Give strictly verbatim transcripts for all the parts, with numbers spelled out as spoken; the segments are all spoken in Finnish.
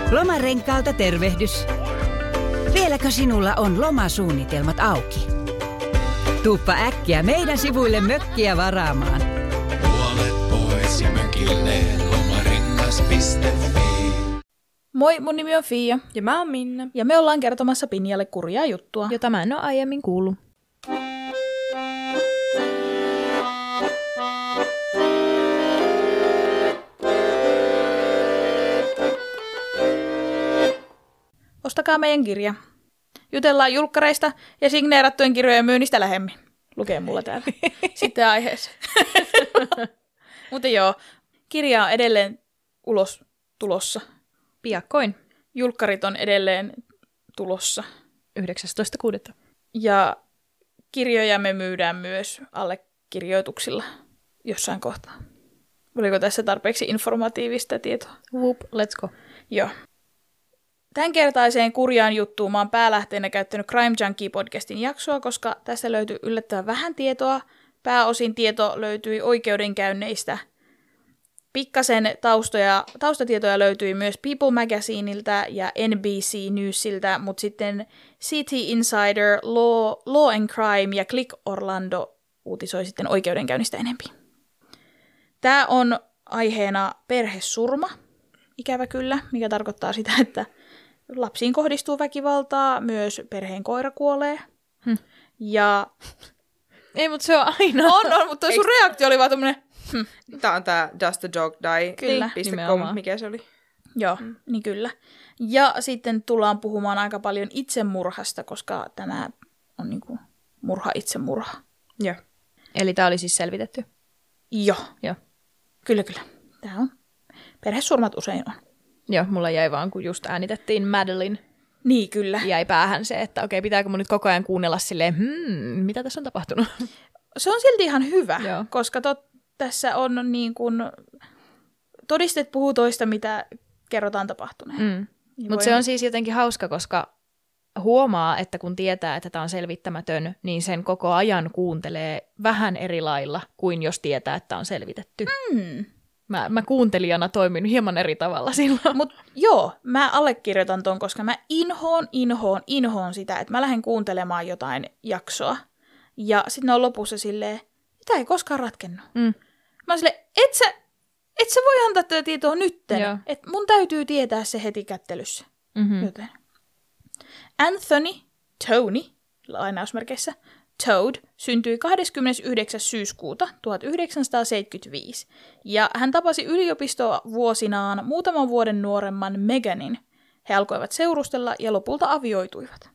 Lomarenkaalta tervehdys. Vieläkö sinulla on lomasuunnitelmat auki? Tuuppa äkkiä meidän sivuille mökkiä varaamaan. Puolet pois ja mökille lomarengas piste fi. Moi, mun nimi on Fia. Ja mä oon Minna. Ja me ollaan kertomassa Pinjalle kurjaa juttua. Jota mä en oo aiemmin kuullut. Ostakaa meidän kirja. Jutellaan julkkareista ja signeerattujen kirjojen myynnistä lähemmin. Lukee mulla täällä. Sitten aiheeseen. Mutta joo, kirja on edelleen ulos tulossa. Piakkoin. Julkkarit on edelleen tulossa. yhdeksästoista kuudetta Ja kirjoja me myydään myös allekirjoituksilla jossain kohtaa. Oliko tässä tarpeeksi informatiivista tietoa? Whoop, let's go. Joo. Tämänkertaiseen kurjaan juttuun mä oon päälähteenä käyttänyt Crime Junkie-podcastin jaksoa, koska tässä löytyy yllättävän vähän tietoa. Pääosin tieto löytyi oikeudenkäynneistä. Pikkasen taustoja, taustatietoja löytyi myös People Magazineilta ja N B C Newsiltä, mutta sitten City Insider, Law, Law and Crime ja Click Orlando uutisoi sitten oikeudenkäynnistä enemmän. Tämä on aiheena perhesurma, ikävä kyllä, mikä tarkoittaa sitä, että lapsiin kohdistuu väkivaltaa, myös perheen koira kuolee. Hm. Ja... Ei, mutta se on aina. On, on, mutta sun reaktio oli vaan tommonen... Hm. Tää on tää Does the Dog Die? Kyllä, .com, mikä se oli? Joo, mm. niin kyllä. Ja sitten tullaan puhumaan aika paljon itsemurhasta, koska tämä on niinku murha itsemurha. Joo. Eli tää oli siis selvitetty? Joo. Joo. Kyllä, kyllä. Tää on. Perhesurmat usein on. Joo, mulla jäi vaan, kun just äänitettiin Madeline. Niin, kyllä. Jäi päähän se, että okei, pitääkö mun nyt koko ajan kuunnella silleen, hmm, mitä tässä on tapahtunut? Se on silti ihan hyvä, Joo. koska tot, tässä on niin kuin, todisteet puhuu toista, mitä kerrotaan tapahtuneen. Mm. Mutta se on siis jotenkin hauska, koska huomaa, että kun tietää, että tämä on selvittämätön, niin sen koko ajan kuuntelee vähän eri lailla kuin jos tietää, että on selvitetty. Mm. Mä, mä kuuntelijana toimin hieman eri tavalla silloin. Mut joo, mä allekirjoitan ton, koska mä inhoon, inhoon, inhoon sitä, että mä lähden kuuntelemaan jotain jaksoa. Ja sitten on lopussa silleen, mitä ei koskaan ratkennut. Mm. Mä oon silleen, et sä, et sä voi antaa tätä tietoa nytten. Että mun täytyy tietää se heti kättelyssä. Mm-hmm. Joten. Anthony, Tony, lainausmerkeissä, Toad syntyi kahdeskymmenesyhdeksäs syyskuuta tuhatyhdeksänsataaseitsemänkymmentäviisi, ja hän tapasi yliopistovuosinaan muutaman vuoden nuoremman Meganin. He alkoivat seurustella ja lopulta avioituivat.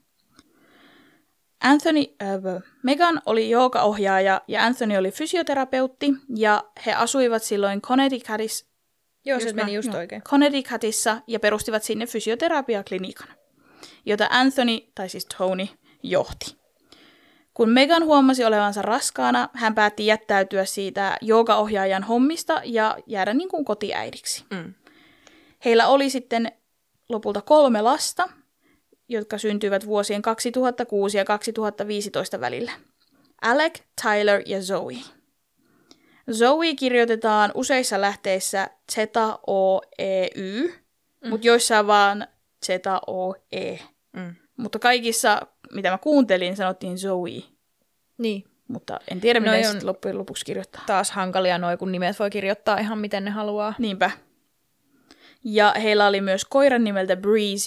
Anthony, äh, Megan oli joogaohjaaja ja Anthony oli fysioterapeutti, ja he asuivat silloin Connecticutissa, Joo, se meni just oikein. Connecticutissa ja perustivat sinne fysioterapiaklinikan, jota Anthony, tai siis Tony, johti. Kun Megan huomasi olevansa raskaana, hän päätti jättäytyä siitä joogaohjaajan hommista ja jäädä niin kuin kotiäidiksi. Mm. Heillä oli sitten lopulta kolme lasta, jotka syntyivät vuosien kaksituhattakuusi ja kaksituhattaviisitoista välillä. Alec, Tyler ja Zoe. Zoe kirjoitetaan useissa lähteissä Z-O-E-Y, mm. mutta joissain vaan Z-O-E. Mm. Mutta kaikissa, mitä mä kuuntelin, sanottiin Zoe. Niin. Mutta en tiedä, miten no, sitten loppujen lopuksi kirjoittaa. Taas hankalia noi, kun nimet voi kirjoittaa ihan miten ne haluaa. Niinpä. Ja heillä oli myös koiran nimeltä Breezy.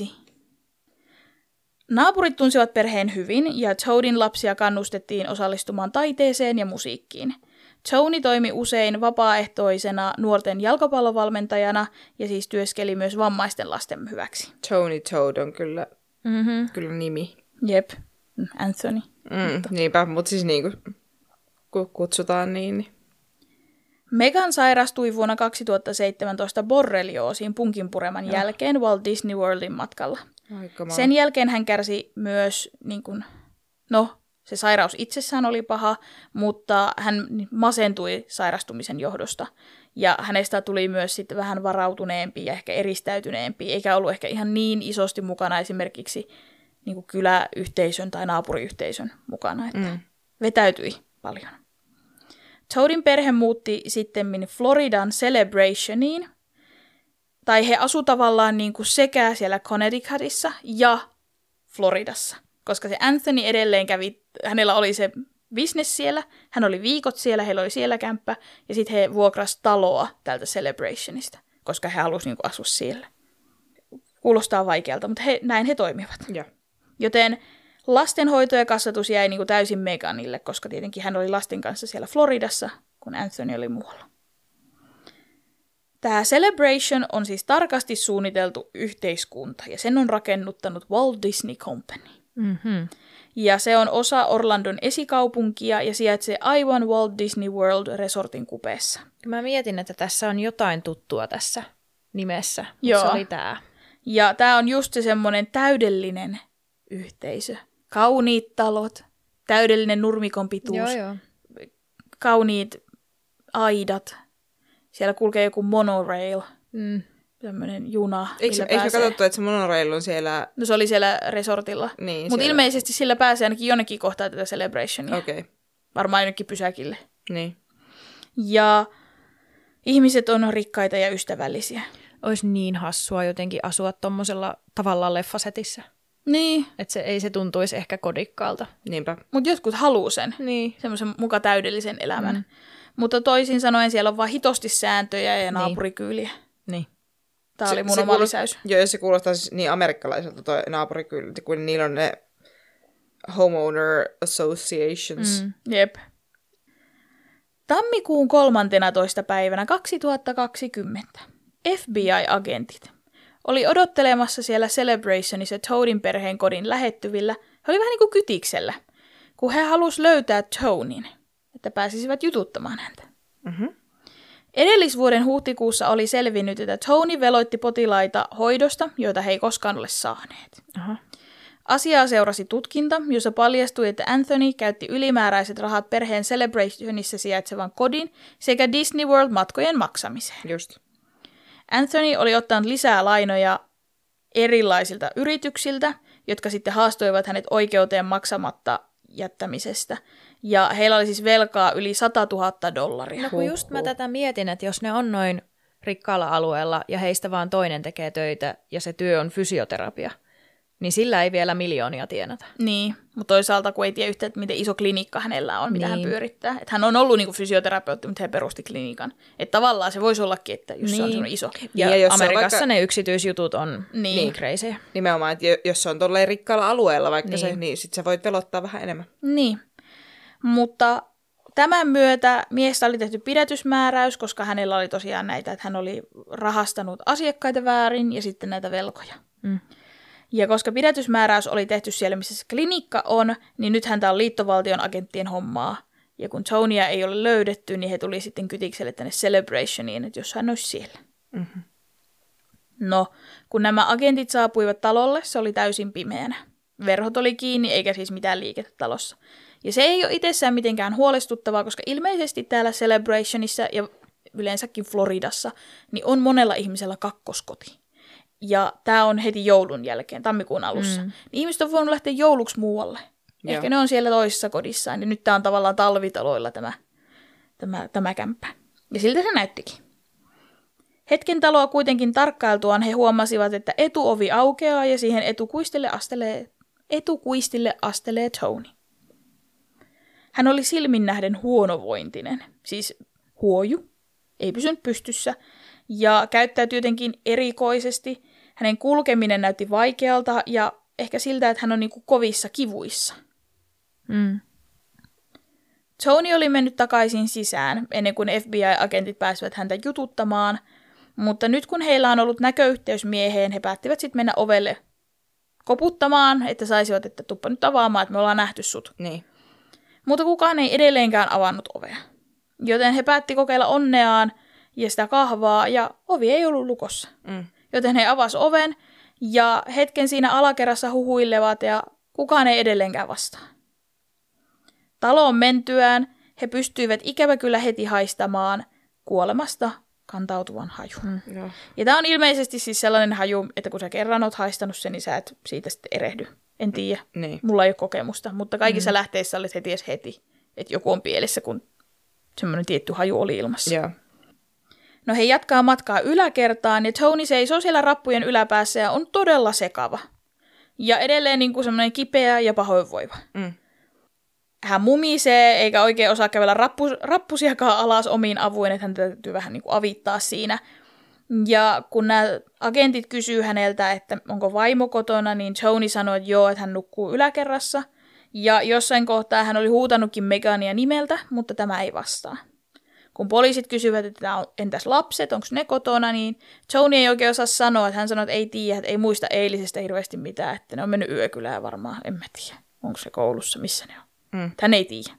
Naapurit tunsivat perheen hyvin, ja Toadin lapsia kannustettiin osallistumaan taiteeseen ja musiikkiin. Tony toimi usein vapaaehtoisena nuorten jalkapallovalmentajana, ja siis työskeli myös vammaisten lasten hyväksi. Tony Toad on kyllä, Mm-hmm. kyllä nimi. Jep, Anthony. Mm, mutta. Niinpä, mutta siis niin kuin kutsutaan niin. niin. Megan sairastui vuonna kaksituhattaseitsemäntoista borrelioosiin punkinpureman jälkeen Walt Disney Worldin matkalla. Aikamaa. Sen jälkeen hän kärsi myös, niin kuin, no se sairaus itsessään oli paha, mutta hän masentui sairastumisen johdosta. Ja hänestä tuli myös sitten vähän varautuneempi ja ehkä eristäytyneempi, eikä ollut ehkä ihan niin isosti mukana esimerkiksi niin kuin kyläyhteisön tai naapuriyhteisön mukana, että mm. vetäytyi paljon. Toadin perhe muutti sittemmin Floridan Celebrationiin. tai he asu tavallaan niin kuin sekä siellä Connecticutissa ja Floridassa, koska se Anthony edelleen kävi, hänellä oli se business siellä, hän oli viikot siellä, heillä oli siellä kämppä, ja sitten he vuokras taloa tältä Celebrationista, koska he halusivat niin kuin asua siellä. Kuulostaa vaikealta, mutta he, näin he toimivat. Ja. Joten lastenhoito ja kasvatus jäi niin kuin täysin Meghanille, koska tietenkin hän oli lasten kanssa siellä Floridassa, kun Anthony oli muualla. Tämä Celebration on siis tarkasti suunniteltu yhteiskunta, ja sen on rakennuttanut Walt Disney Company. Mm-hmm. Ja se on osa Orlandon esikaupunkia ja sijaitsee aivan Walt Disney World Resortin kupeessa. Mä mietin, että tässä on jotain tuttua tässä nimessä, mutta Joo. se oli tää. Ja tämä on just se semmoinen täydellinen yhteisö. Kauniit talot, täydellinen nurmikon pituus, Joo, joo. kauniit aidat. Siellä kulkee joku monorail, Mm. tämmöinen juna, Eikö, millä eikö pääsee. katsottu, että se monorail on siellä? No se oli siellä resortilla. Niin, Mutta siellä. ilmeisesti sillä pääsee ainakin jonnekin kohtaa tätä Celebrationia. Okei, okay. Varmaan jonnekin pysäkille. niin. Ja ihmiset on rikkaita ja ystävällisiä. Olisi niin hassua jotenkin asua tommosella tavallaan leffasetissä. Niin, Että se, ei se tuntuisi ehkä kodikkaalta. Niinpä. mutta jotkut haluaa sen. Niin. Semmoisen muka täydellisen elämän. Mm. Mutta toisin sanoen siellä on vaan hitosti sääntöjä ja naapurikyyliä. Niin. Tämä oli mun se oma kuulostaa- lisäys. Joo, ja se kuulostaa siis niin amerikkalaiselta toi naapurikylti, kun niillä on ne homeowner associations. Mm. Jep. Tammikuun kolmanteenatoista päivänä kaksituhattakaksikymmentä F B I-agentit oli odottelemassa siellä Celebrationissa Toadin perheen kodin lähettyvillä. He oli vähän niin kuin kytiksellä, kun he halusivat löytää Tonin, että pääsisivät jututtamaan häntä. Mm-hmm. Edellisvuoden huhtikuussa oli selvinnyt, että Tony veloitti potilaita hoidosta, joita he ei koskaan ole saaneet. Aha. Asiaa seurasi tutkinta, jossa paljastui, että Anthony käytti ylimääräiset rahat perheen Celebrationissa sijaitsevan kodin sekä Disney World-matkojen maksamiseen. Just. Anthony oli ottanut lisää lainoja erilaisilta yrityksiltä, jotka sitten haastoivat hänet oikeuteen maksamatta jättämisestä. Ja heillä oli siis velkaa yli sata tuhatta dollaria. No kun just mä tätä mietin, että jos ne on noin rikkaalla alueella ja heistä vaan toinen tekee töitä ja se työ on fysioterapia, niin sillä ei vielä miljoonia tienata. Niin, mutta toisaalta kun ei tiedä yhtään, että miten iso klinikka hänellä on, mitä Niin. hän pyörittää. Että hän on ollut niinku fysioterapeutti, mutta hän perusti klinikan. Että tavallaan se voisi ollakin, että jos niin. se on Niin. semmoinen iso. Ja, Ja jos se on Amerikassa vaikka- ne yksityisjutut on Niin. niin crazy. Nimenomaan, että jo- jos se on tolleen rikkaalla alueella vaikka niin. Niin. se, niin sit sä voit velottaa vähän enemmän. Niin, mutta tämän myötä miestä oli tehty pidätysmääräys, koska hänellä oli tosiaan näitä, että hän oli rahastanut asiakkaita väärin ja sitten näitä velkoja. Mm. Ja koska pidätysmääräys oli tehty siellä, missä se klinikka on, niin nyt häntä on liittovaltion agenttien hommaa. Ja kun Tonya ei ole löydetty, niin he tuli sitten kytikselle tänne Celebrationiin, että jos hän olisi siellä. Mm-hmm. No, kun nämä agentit saapuivat talolle, se oli täysin pimeänä. Verhot oli kiinni, eikä siis mitään liikettä talossa. Ja se ei ole itsessään mitenkään huolestuttavaa, koska ilmeisesti täällä Celebrationissa ja yleensäkin Floridassa, niin on monella ihmisellä kakkoskoti. Ja tämä on heti joulun jälkeen, tammikuun alussa. Mm. Niin ihmiset on voinut lähteä jouluksi muualle. Joo. Ehkä ne on siellä toisessa kodissaan, ja nyt tämä on tavallaan talvitaloilla tämä, tämä, tämä kämppä. Ja siltä se näyttikin. Hetken taloa kuitenkin tarkkailtuaan he huomasivat, että etuovi aukeaa ja siihen etukuistille astelee, etukuistille astelee Tony. Hän oli silmin nähden huonovointinen, siis huoju, ei pysynyt pystyssä, ja käyttäytyi jotenkin erikoisesti. Hänen kulkeminen näytti vaikealta ja ehkä siltä, että hän on niin kuin kovissa kivuissa. Mm. Tony oli mennyt takaisin sisään ennen kuin F B I-agentit pääsivät häntä jututtamaan, mutta nyt kun heillä on ollut näköyhteys mieheen, he päättivät sitten mennä ovelle koputtamaan, että saisivat, että tuppa nyt avaamaan, että me ollaan nähty sut. Niin. Mutta kukaan ei edelleenkään avannut ovea. Joten he päätti kokeilla onneaan ja sitä kahvaa, ja ovi ei ollut lukossa. Mm. Joten he avasi oven, ja hetken siinä alakerrassa huhuilevat, ja kukaan ei edelleenkään vastaa. Taloon mentyään he pystyivät ikävä kyllä heti haistamaan kuolemasta kantautuvan hajun. Mm. Joo. Ja tämä on ilmeisesti siis sellainen haju, että kun sä kerran oot haistanut sen, niin sä et siitä sitten erehdy. En tiedä. Niin. Mulla ei ole kokemusta, mutta kaikissa mm. lähteissä olet heti edes heti, että joku on pielessä, kun semmoinen tietty haju oli ilmassa. Joo. No he jatkaa matkaa yläkertaan ja Tony seisoo siellä rappujen yläpäässä ja on todella sekava. Ja edelleen niin kuin semmoinen kipeä ja pahoinvoiva. Mm. Hän mumisee eikä oikein osaa kävellä rappu, rappusiakaan alas omiin avuin, että hän täytyy vähän niin kuin avittaa siinä. Ja kun nämä agentit kysyy häneltä, että onko vaimo kotona, niin Tony sanoi, että joo, että hän nukkuu yläkerrassa. Ja jossain kohtaa hän oli huutanutkin Megania nimeltä, mutta tämä ei vastaa. Kun poliisit kysyvät, että entäs lapset, onko ne kotona, niin Tony ei oikein osaa sanoa, että hän sanoi, että ei tiedä, että ei muista eilisestä hirveästi mitään, että ne on mennyt yökylään varmaan, en mä tiedä, onko se koulussa, missä ne on. Mm. Hän ei tiedä.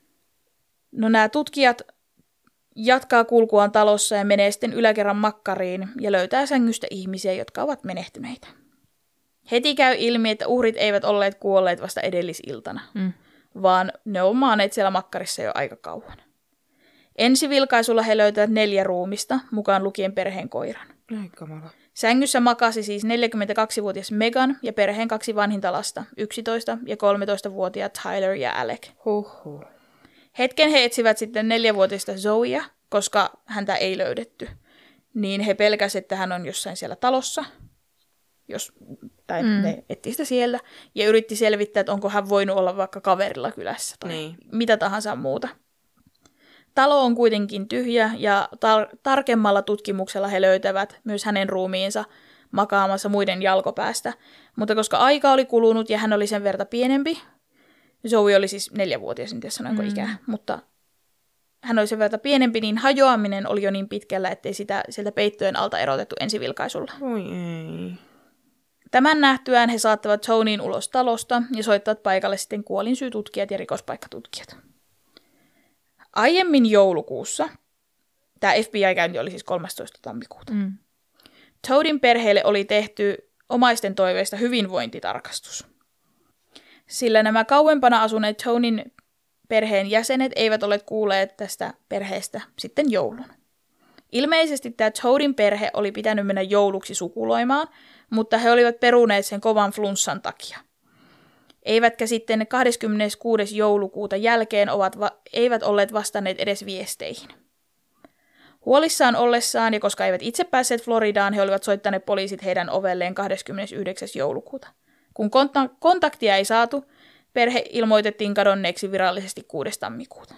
No nämä tutkijat jatkaa kulkuaan talossa ja menee sitten yläkerran makkariin ja löytää sängystä ihmisiä, jotka ovat menehtyneitä. Heti käy ilmi, että uhrit eivät olleet kuolleet vasta edellisiltana, mm. vaan ne on maaneet siellä makkarissa jo aika kauan. Ensivilkaisulla he löytävät neljä ruumista, mukaan lukien perheen koiran. Ai kamala. Sängyssä makasi siis neljäkymmentäkaksivuotias Megan ja perheen kaksi vanhinta lasta, yksitoista- ja kolmetoistavuotiaat Tyler ja Alec. Huhhuh. Hetken he etsivät sitten neljävuotista Zoea, koska häntä ei löydetty. Niin he pelkäsivät, että hän on jossain siellä talossa, jos, tai mm. ne etsi sitä siellä, ja yritti selvittää, että onko hän voinut olla vaikka kaverilla kylässä tai niin. mitä tahansa muuta. Talo on kuitenkin tyhjä ja tar- tarkemmalla tutkimuksella he löytävät myös hänen ruumiinsa makaamassa muiden jalkopäästä. Mutta koska aika oli kulunut ja hän oli sen verta pienempi, Zoe oli siis neljävuotias, en tiedä sanoinko mm. ikää, mutta hän oli sen verta pienempi, niin hajoaminen oli jo niin pitkällä, ettei sitä sieltä peittojen alta erotettu ensivilkaisulla. Oi ei. Tämän nähtyään he saattavat Tonyin ulos talosta ja soittavat paikalle sitten kuolinsyytutkijat ja rikospaikkatutkijat. Aiemmin joulukuussa, tämä F B I-käynti oli siis kolmastoista tammikuuta, mm. Todyn perheelle oli tehty omaisten toiveista hyvinvointitarkastus. Sillä nämä kauempana asuneet Tonyn perheen jäsenet eivät ole kuulleet tästä perheestä sitten joulun. Ilmeisesti tämä Todyn perhe oli pitänyt mennä jouluksi sukuloimaan, mutta he olivat peruneet sen kovan flunssan takia. Eivätkä sitten kahdeskymmeneskuudes joulukuuta jälkeen ovat va- eivät olleet vastanneet edes viesteihin. Huolissaan ollessaan, ja koska eivät itse päässeet Floridaan, he olivat soittaneet poliisit heidän ovelleen kahdeskymmenesyhdeksäs joulukuuta. Kun konta- kontaktia ei saatu, perhe ilmoitettiin kadonneeksi virallisesti kuudes tammikuuta.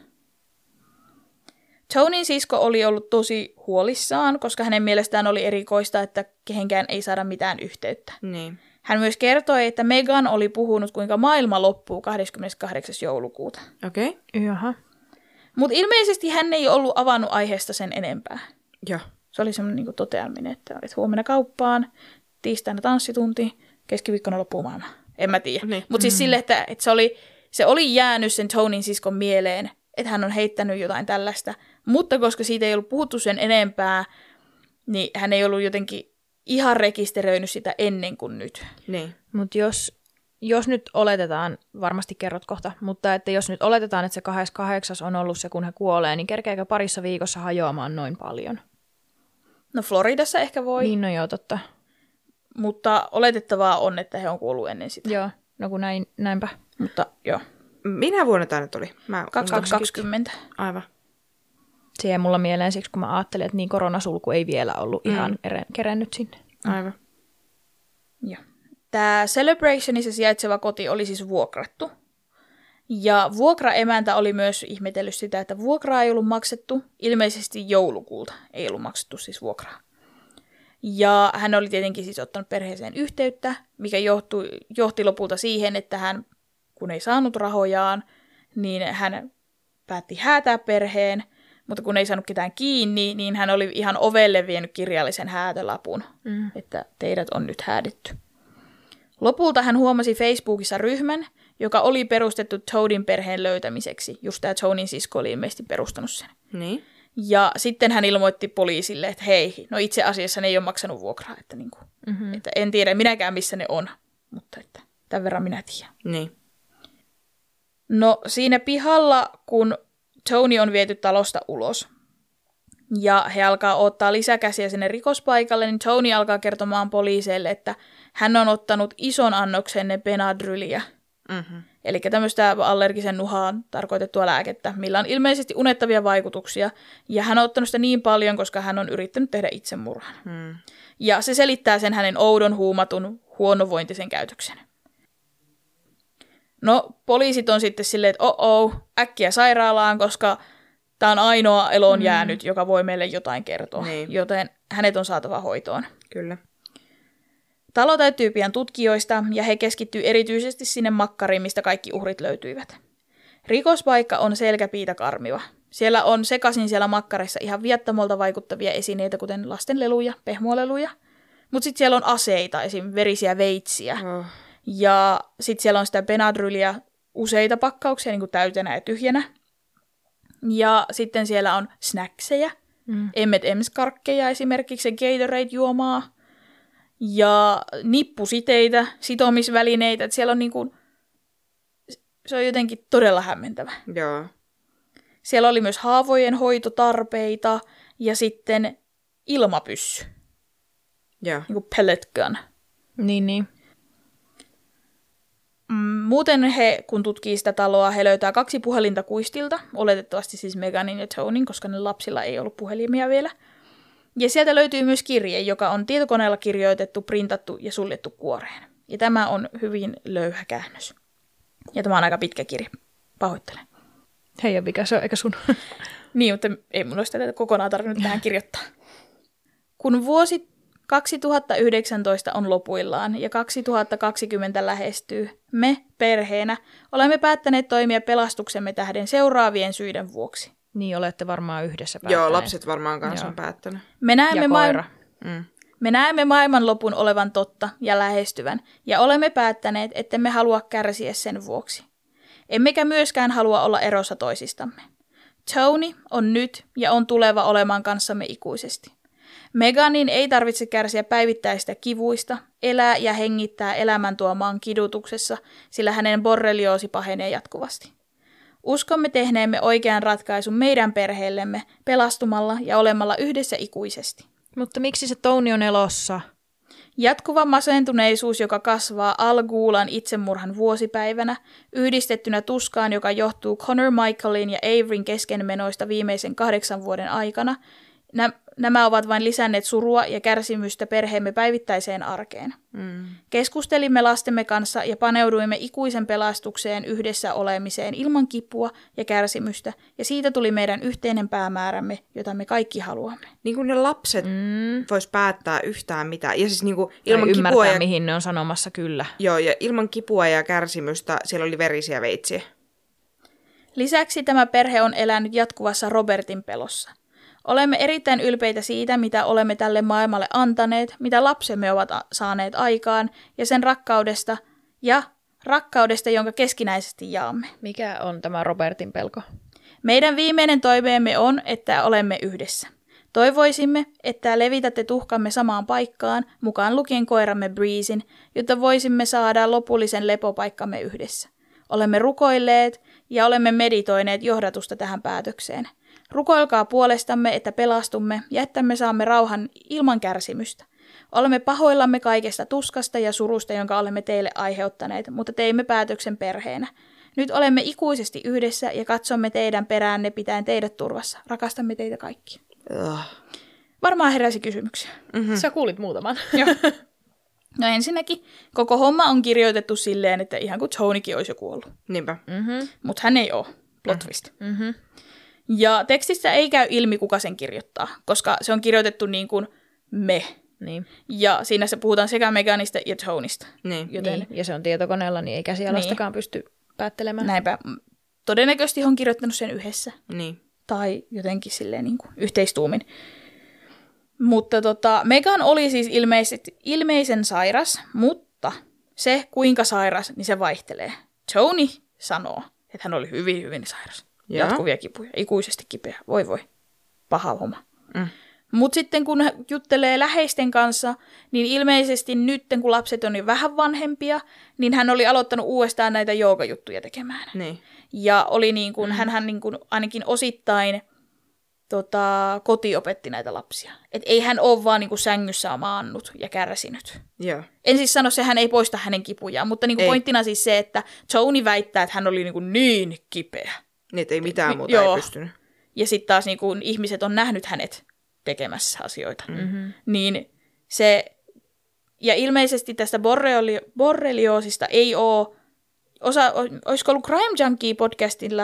Tonyn sisko oli ollut tosi huolissaan, koska hänen mielestään oli erikoista, että kehenkään ei saada mitään yhteyttä. Niin. Hän myös kertoi, että Megan oli puhunut, kuinka maailma loppuu kahdeskymmeneskahdeksas joulukuuta. Okei. Okay. Jaha. Mutta ilmeisesti hän ei ollut avannut aiheesta sen enempää. Joo. Se oli semmoinen niin toteaminen, että olet huomenna kauppaan, tiistaina tanssitunti, keskiviikkona loppuu maailma. En mä tiedä. Niin. Mutta siis mm. sille, että, että se, oli, se oli jäänyt sen Tonyn siskon mieleen, että hän on heittänyt jotain tällaista. Mutta koska siitä ei ollut puhuttu sen enempää, niin hän ei ollut jotenkin ihan rekisteröinyt sitä ennen kuin nyt. Niin. Mutta jos, jos nyt oletetaan, varmasti kerrot kohta, mutta että jos nyt oletetaan, että se kahdeskymmeneskahdeksas on ollut se, kun he kuolee, niin kerkeekö parissa viikossa hajoamaan noin paljon? No Floridassa ehkä voi. Niin, no joo, totta. Mutta oletettavaa on, että he on kuollut ennen sitä. Joo, no kun näin, näinpä. Mutta joo. Minä vuonna tämä nyt oli? Mä kaksituhattakaksikymmentä. Aivan. Se jäi mulla mieleen siksi, kun mä ajattelin, että niin koronasulku ei vielä ollut mm. ihan ere- kerennyt sinne. Aivan. Joo. Tämä Celebrationissa sijaitseva koti oli siis vuokrattu. Ja vuokraemäntä oli myös ihmetellyt sitä, että vuokraa ei ollut maksettu. Ilmeisesti joulukuulta ei ollut maksettu siis vuokraa. Ja hän oli tietenkin siis ottanut perheeseen yhteyttä, mikä johtui, johti lopulta siihen, että hän, kun ei saanut rahojaan, niin hän päätti häätää perheen. Mutta kun ei saanut ketään kiinni, niin hän oli ihan ovelle vienyt kirjallisen häätölapun, mm. että teidät on nyt häädetty. Lopulta hän huomasi Facebookissa ryhmän, joka oli perustettu Todyn perheen löytämiseksi. Just tämä Tonyn sisko oli ilmeisesti perustanut sen. Niin. Ja sitten hän ilmoitti poliisille, että hei, no itse asiassa ne ei ole maksanut vuokraa. Että, niin kuin, mm-hmm. että en tiedä minäkään, missä ne on, mutta että tämän verran minä tiedän. Niin. No siinä pihalla, kun Tony on viety talosta ulos ja he alkaa ottaa lisäkäsiä sinne rikospaikalle, niin Tony alkaa kertomaan poliiseille, että hän on ottanut ison annoksen Benadryliä. Mm-hmm. Eli tämmöistä allergisen nuhaan tarkoitettua lääkettä, millä on ilmeisesti unettavia vaikutuksia. Ja hän on ottanut sitä niin paljon, koska hän on yrittänyt tehdä itsemurhan. Hmm. Ja se selittää sen hänen oudon, huumatun, huonovointisen käytöksen. No, poliisit on sitten silleen, että oh-oh, äkkiä sairaalaan, koska tämä on ainoa eloon jäänyt, mm. joka voi meille jotain kertoa. Niin. Joten hänet on saatava hoitoon. Kyllä. Talo täyttyy pian tutkijoista, ja he keskittyy erityisesti sinne makkariin, mistä kaikki uhrit löytyivät. Rikospaikka on selkäpiitä karmiva. Siellä on sekaisin siellä makkarissa ihan viattomolta vaikuttavia esineitä, kuten lastenleluja, pehmoleluja. Mutta sitten siellä on aseita, esim. Verisiä veitsiä. Oh. Ja sitten siellä on sitä Benadrylia, useita pakkauksia niin kuin täytenä ja tyhjänä. Ja sitten siellä on snackseja, mm. M and M's-karkkeja esimerkiksi, Gatorade-juomaa. Ja nippusiteitä, sitomisvälineitä. Et siellä on niin kuin, se on jotenkin todella hämmentävä. Joo. Siellä oli myös haavojen hoitotarpeita ja sitten ilmapyssy. Joo. Niin kuin pellet gun. Niin, niin. Muuten he, kun tutkii sitä taloa, he löytää kaksi puhelinta kuistilta, oletettavasti siis Meganin ja Tonin, koska ne lapsilla ei ollut puhelimia vielä. Ja sieltä löytyy myös kirje, joka on tietokoneella kirjoitettu, printattu ja suljettu kuoreen. Ja tämä on hyvin löyhä käännös. Ja tämä on aika pitkä kirje. Pahoittelen. Hei, ja mikä se on, eikä sun? Niin, mutta ei mun olisi tätä kokonaan tarvinnut tähän kirjoittaa. Kun vuosi kaksituhattayhdeksäntoista on lopuillaan ja kaksituhattakaksikymmentä lähestyy, me perheenä olemme päättäneet toimia pelastuksemme tähden seuraavien syiden vuoksi. Niin, olette varmaan yhdessä päättäneet. Joo, lapset varmaan kanssa on päättänyt. Me näemme, ja koira. Ma- mm. me näemme maailmanlopun olevan totta ja lähestyvän, ja olemme päättäneet, että me halua kärsiä sen vuoksi. Emmekä myöskään halua olla erossa toisistamme. Tony on nyt ja on tuleva olemaan kanssamme ikuisesti. Meganin ei tarvitse kärsiä päivittäistä kivuista, elää ja hengittää elämän tuomaan kidutuksessa, sillä hänen borrelioosi pahenee jatkuvasti. Uskomme tehneemme oikean ratkaisun meidän perheellemme pelastumalla ja olemalla yhdessä ikuisesti. Mutta miksi se Tony on elossa? Jatkuva masentuneisuus, joka kasvaa Al Ghulan itsemurhan vuosipäivänä, yhdistettynä tuskaan, joka johtuu Connor Michaelin ja Averyn keskenmenoista viimeisen kahdeksan vuoden aikana, nämä ovat vain lisänneet surua ja kärsimystä perheemme päivittäiseen arkeen. Mm. Keskustelimme lastemme kanssa ja paneuduimme ikuisen pelastukseen yhdessä olemiseen ilman kipua ja kärsimystä, ja siitä tuli meidän yhteinen päämäärämme, jota me kaikki haluamme. Niin kuin ne lapset mm. vois päättää yhtään mitään. Ja siis niin kuin ilman ymmärtää, kipua ja... mihin ne on sanomassa kyllä. Joo, ja ilman kipua ja kärsimystä siellä oli verisiä veitsiä. Lisäksi tämä perhe on elänyt jatkuvassa Robertin pelossa. Olemme erittäin ylpeitä siitä, mitä olemme tälle maailmalle antaneet, mitä lapsemme ovat saaneet aikaan, ja sen rakkaudesta, ja rakkaudesta, jonka keskinäisesti jaamme. Mikä on tämä Robertin pelko? Meidän viimeinen toiveemme on, että olemme yhdessä. Toivoisimme, että levitätte tuhkamme samaan paikkaan, mukaan lukien koiramme Breezin, jotta voisimme saada lopullisen lepopaikkamme yhdessä. Olemme rukoilleet ja olemme meditoineet johdatusta tähän päätökseen. Rukoilkaa puolestamme, että pelastumme ja että me saamme rauhan ilman kärsimystä. Olemme pahoillamme kaikesta tuskasta ja surusta, jonka olemme teille aiheuttaneet, mutta teimme päätöksen perheenä. Nyt olemme ikuisesti yhdessä ja katsomme teidän peräänne pitäen teidät turvassa. Rakastamme teitä kaikki. Ugh. Varmaan heräsi kysymyksiä. Mm-hmm. Sä kuulit muutaman. No ensinnäkin, koko homma on kirjoitettu silleen, että ihan kuin Tonykin olisi jo kuollut. Niinpä. Mm-hmm. Mutta hän ei ole. Plot twist. Mm-hmm. Ja tekstissä ei käy ilmi, kuka sen kirjoittaa, koska se on kirjoitettu niin kuin me. Niin. Ja siinä se puhutaan sekä Meganista ja Tonysta. Niin. Joten... niin. Ja se on tietokoneella, niin ei käsialastakaan niin. pysty päättelemään. Näinpä. Todennäköisesti on kirjoittanut sen yhdessä. Niin. Tai jotenkin silleen niin kuin yhteistuumin. Mutta tota, Megan oli siis ilmeisen sairas, mutta se kuinka sairas, niin se vaihtelee. Tony sanoo, että hän oli hyvin, hyvin sairas. Ja. Jatkuvia kipuja, ikuisesti kipeä. Voi voi, paha homma. Mm. Mutta sitten kun juttelee läheisten kanssa, niin ilmeisesti nyt, kun lapset on jo vähän vanhempia, niin hän oli aloittanut uudestaan näitä joogajuttuja tekemään. Niin. Ja oli niin kuin, mm. hänhän niin kuin ainakin osittain tota, koti opetti näitä lapsia. Et ei hän ole vaan niinku sängyssä maannut ja kärsinyt. Joo. En siis sano, että hän ei poista hänen kipujaan, mutta niinku pointtina siis se, että Tony väittää, että hän oli niinku niin kipeä. Niin, että ei mitään muuta Joo. ei pystynyt. Ja sitten taas niinku ihmiset on nähnyt hänet tekemässä asioita. Mm-hmm. Niin se, ja ilmeisesti tästä borreli, borrelioosista ei ole, osa, olisiko ollut Crime Junkie podcastilla?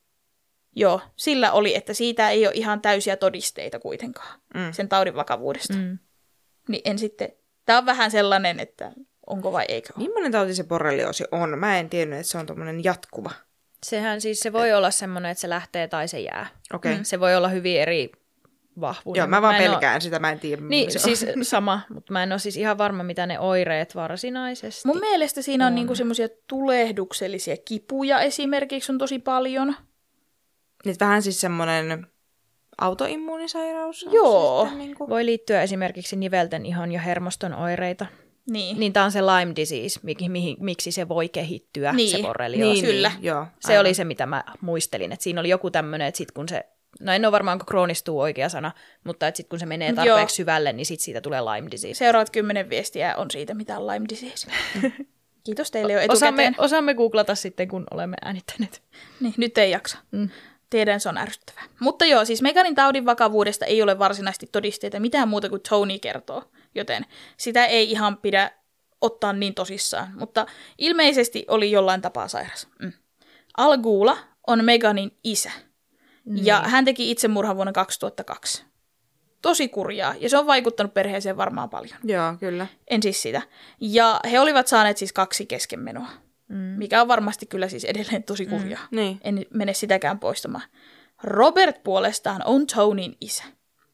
Joo, sillä oli, että siitä ei ole ihan täysiä todisteita kuitenkaan, Mm. sen taudin vakavuudesta. Mm. Niin en sitten, tämä on vähän sellainen, että onko vai eikö ole. Millainen tauti se borrelioosi on? Mä en tiennyt, että se on tommonen jatkuva. Sehän siis, se voi olla semmoinen, että se lähtee tai se jää. Okei. Okay. Mm. Se voi olla hyvin eri vahvuinen. Joo, mä vaan en pelkään oo... sitä, mä en tiedä. Niin, se siis on. sama, mutta mä en ole siis ihan varma, mitä ne oireet varsinaisesti. Mun mielestä siinä on, on. niinku semmoisia tulehduksellisia kipuja esimerkiksi on tosi paljon. Nyt vähän siis semmonen autoimmuunisairaus. on Joo. se sitten niinku... Voi liittyä esimerkiksi nivelten, ihon ja hermoston oireita. Niin. Niin tää on se Lyme disease, mihin, mihin, miksi se voi kehittyä, Niin. se borrelioosi. Niin, Kyllä. Niin, joo, Se oli se, mitä mä muistelin, että siinä oli joku tämmöinen, että sit kun se, no en ole varmaan, onko kroonistuu oikea sana, mutta että sit kun se menee tarpeeksi Joo. syvälle, niin sit siitä tulee Lyme disease. Seuraavat kymmenen viestiä on siitä, mitä on Lyme disease. Kiitos teille jo etukäteen. Osaamme, osaamme googlata sitten, kun olemme äänittäneet. Niin, nyt ei jaksa. Mm. Tiedän, se on ärsyttävää. Mutta joo, siis Meganin taudin vakavuudesta ei ole varsinaisesti todisteita mitään muuta kuin Tony kertoo, joten sitä ei ihan pidä ottaa niin tosissaan, mutta ilmeisesti oli jollain tapaa sairas. Mm. Al Ghula on Meganin isä, mm. ja hän teki itsemurhan vuonna kaksituhattakaksi. Tosi kurjaa, ja se on vaikuttanut perheeseen varmaan paljon. Joo, kyllä. En siis sitä. Ja he olivat saaneet siis kaksi keskenmenoa, Mm. mikä on varmasti kyllä siis edelleen tosi kurjaa. Mm. Niin. En mene sitäkään poistamaan. Robert puolestaan on Tonyn isä.